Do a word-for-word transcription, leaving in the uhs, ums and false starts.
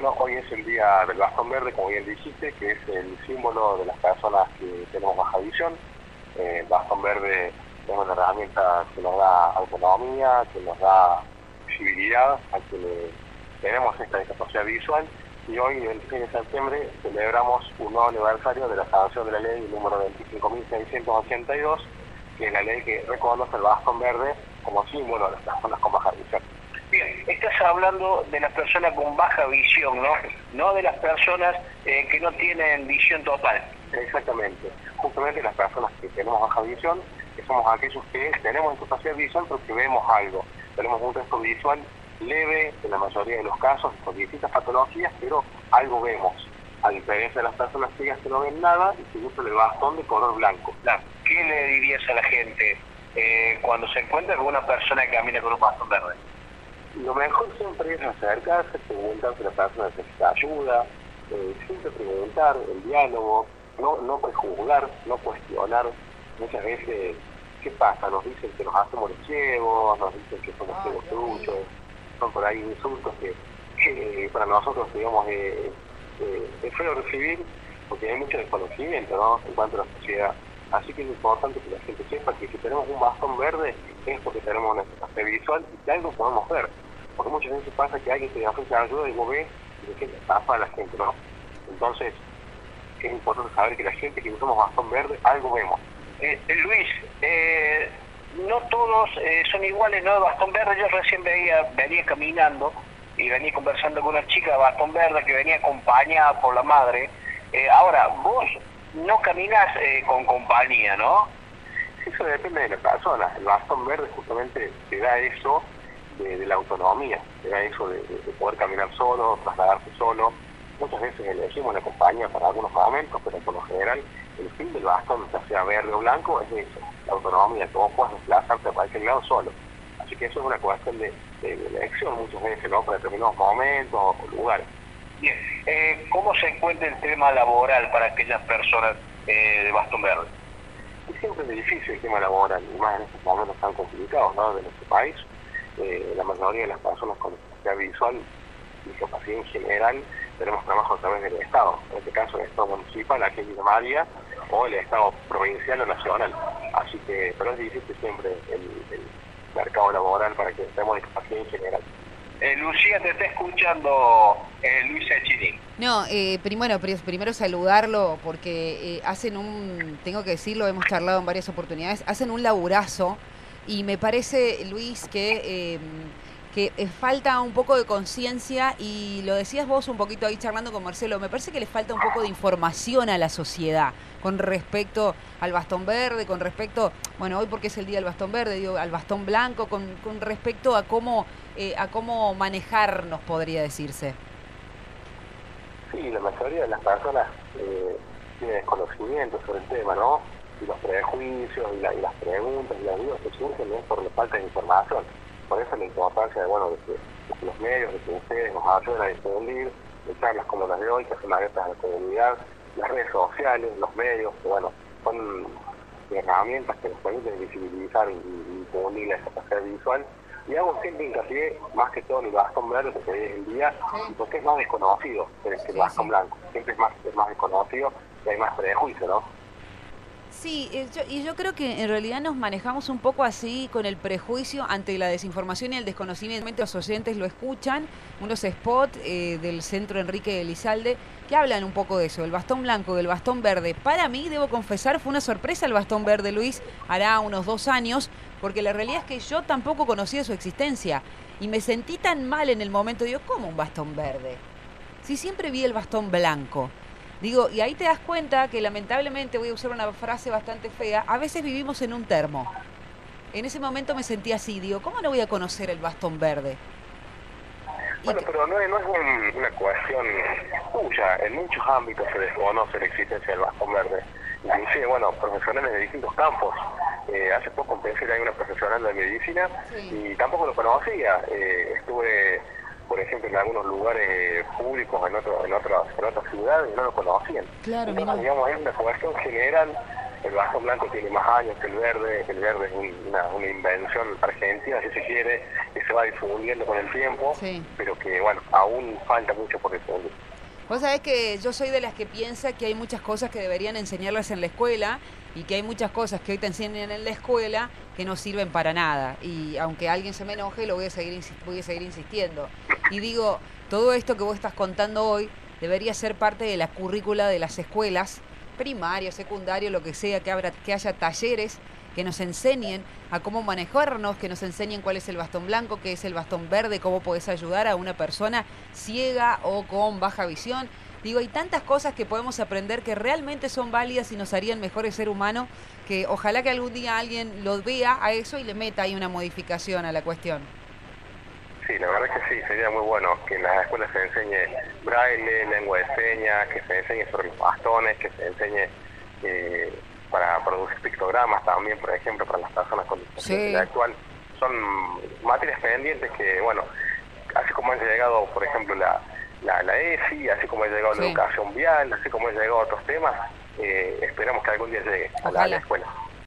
Bueno, hoy es el día del bastón verde, como bien dijiste, que es el símbolo de las personas que tenemos baja visión. Eh, el bastón verde es una herramienta que nos da autonomía, que nos da visibilidad a quienes tenemos esta discapacidad visual. Y hoy, el veintiséis de septiembre, celebramos un nuevo aniversario de la sanción de la ley número veinticinco mil seiscientos ochenta y dos, que es la ley que reconoce el bastón verde como símbolo de las personas con baja visión. Bien, estás hablando de las personas con baja visión, ¿no? No de las personas eh, que no tienen visión total. Exactamente. Justamente las personas que tenemos baja visión, que somos aquellos que tenemos discapacidad visual pero que vemos algo. Tenemos un resto visual leve en la mayoría de los casos, con distintas patologías, pero algo vemos. A diferencia de las personas ciegas que no ven nada y que usan el bastón de color blanco. Claro. ¿Qué le dirías a la gente eh, cuando se encuentra con una persona que camina con un bastón verde? Lo mejor siempre es acercarse, preguntar si la persona necesita ayuda, eh, siempre preguntar, el diálogo, no, no prejuzgar, no cuestionar. Muchas veces, ¿qué pasa? Nos dicen que nos hacemos los ciegos, nos dicen que somos ciegos truchos, son por ahí insultos que, que para nosotros, digamos, eh, eh, es feo recibir porque hay mucho desconocimiento, ¿no?, en cuanto a la sociedad. Así que es importante que la gente sepa que si tenemos un bastón verde es porque tenemos una discapacidad visual y que algo podemos ver. Porque muchas veces pasa que alguien te ofrece ayuda y vos ves y que pasa a la gente, ¿no? Entonces es importante saber que la gente que usamos bastón verde, algo vemos. Eh, Luis, eh, no todos eh, son iguales, ¿no? El bastón verde, yo recién veía, venía caminando y venía conversando con una chica de bastón verde que venía acompañada por la madre. Eh, ahora, vos no caminas eh, con compañía, ¿no? Eso depende de la persona. El bastón verde justamente te da eso de, de la autonomía, te da eso de, de, de poder caminar solo, trasladarse solo. Muchas veces elegimos la compañía para algunos momentos, pero por lo general el fin del bastón, ya sea verde o blanco, es eso, la autonomía, que vos puedas desplazarte para cualquier lado solo. Así que eso es una cuestión de, de, de elección muchas veces, ¿no?, para determinados momentos o lugares. Bien, eh, ¿cómo se encuentra el tema laboral para aquellas personas eh, de bastón verde? Y siempre es difícil el tema laboral, y más en estos momentos tan complicados, ¿no?, de nuestro país. Eh, la mayoría de las personas con discapacidad visual, discapacidad en general, tenemos trabajo a través del Estado. En este caso el Estado municipal, aquí en Villa María, o el Estado provincial o nacional. Así que, pero es difícil siempre el, el mercado laboral para que estemos discapacidad en general. Eh, Lucía, te está escuchando eh, Luisa Chinín. No, eh, primero, primero saludarlo porque eh, hacen un, tengo que decirlo, hemos charlado en varias oportunidades, hacen un laburazo y me parece, Luis, que, eh, que falta un poco de conciencia y lo decías vos un poquito ahí charlando con Marcelo, me parece que le falta un poco de información a la sociedad con respecto al bastón verde, con respecto, bueno, hoy porque es el día del bastón verde, digo, al bastón blanco, con, con respecto a cómo, eh, a cómo manejarnos, podría decirse. Sí, la mayoría de las personas eh, tienen desconocimiento sobre el tema, ¿no? Y los prejuicios y, la, y las preguntas y las dudas que surgen es por la falta de información. Por eso la importancia de, bueno, de que, de que los medios, de que ustedes nos ayuden a difundir, de charlas como las de hoy, que son abiertas a la comunidad, las redes sociales, los medios, que bueno, son herramientas que nos permiten visibilizar y, y difundir la discapacidad visual. Y hago siempre hincapié, más que todo en el bastón verde, porque hoy es el día, y porque es más desconocido que el, que el bastón blanco. Siempre es más, es más desconocido y hay más prejuicio, ¿no? Sí, eh, yo, y yo creo que en realidad nos manejamos un poco así con el prejuicio ante la desinformación y el desconocimiento. Los oyentes lo escuchan, unos spots eh, del Centro Enrique Elizalde que hablan un poco de eso, del bastón blanco, del bastón verde. Para mí, debo confesar, fue una sorpresa el bastón verde, Luis, hará unos dos años, porque la realidad es que yo tampoco conocía su existencia y me sentí tan mal en el momento. Digo, ¿cómo un bastón verde? Si siempre vi el bastón blanco. Digo, y ahí te das cuenta que lamentablemente, voy a usar una frase bastante fea, a veces vivimos en un termo. En ese momento me sentí así, digo, ¿cómo no voy a conocer el bastón verde? Bueno, pero no, no es un, una cuestión tuya, en muchos ámbitos se desconoce la existencia del bastón verde. Inclusive, bueno, profesionales de distintos campos. Eh, hace poco empecé a ir una profesional de medicina sí. y tampoco lo conocía. Eh, estuve... por ejemplo, en algunos lugares públicos, en otro, en otras, en otras ciudades, y no lo conocían. Claro, Entonces, digamos, es una cuestión general el bastón blanco tiene más años que el verde, el verde es una, una invención argentina, si se quiere, que se va difundiendo con el tiempo, sí. pero que, bueno, aún falta mucho por difundir. Vos sabés que yo soy de las que piensa que hay muchas cosas que deberían enseñarlas en la escuela y que hay muchas cosas que hoy te enseñan en la escuela que no sirven para nada. Y aunque alguien se me enoje, lo voy a seguir, voy a seguir insistiendo. Y digo, todo esto que vos estás contando hoy debería ser parte de la currícula de las escuelas, primario, secundario, lo que sea, que, habrá, que haya talleres que nos enseñen a cómo manejarnos, que nos enseñen cuál es el bastón blanco, qué es el bastón verde, cómo podés ayudar a una persona ciega o con baja visión. Digo, hay tantas cosas que podemos aprender que realmente son válidas y nos harían mejores ser humanos, que ojalá que algún día alguien lo vea a eso y le meta ahí una modificación a la cuestión. Sí, la verdad es que sí, sería muy bueno que en las escuelas se enseñe braille, lengua de señas, que se enseñe sobre los bastones, que se enseñe eh, para producir pictogramas también, por ejemplo, para las personas con discapacidad intelectual. Son materias pendientes que, bueno, así como han llegado, por ejemplo, la, la, la E S I, así como ha llegado sí. la educación vial, así como han llegado otros temas, eh, esperamos que algún día llegue a la, a la escuela.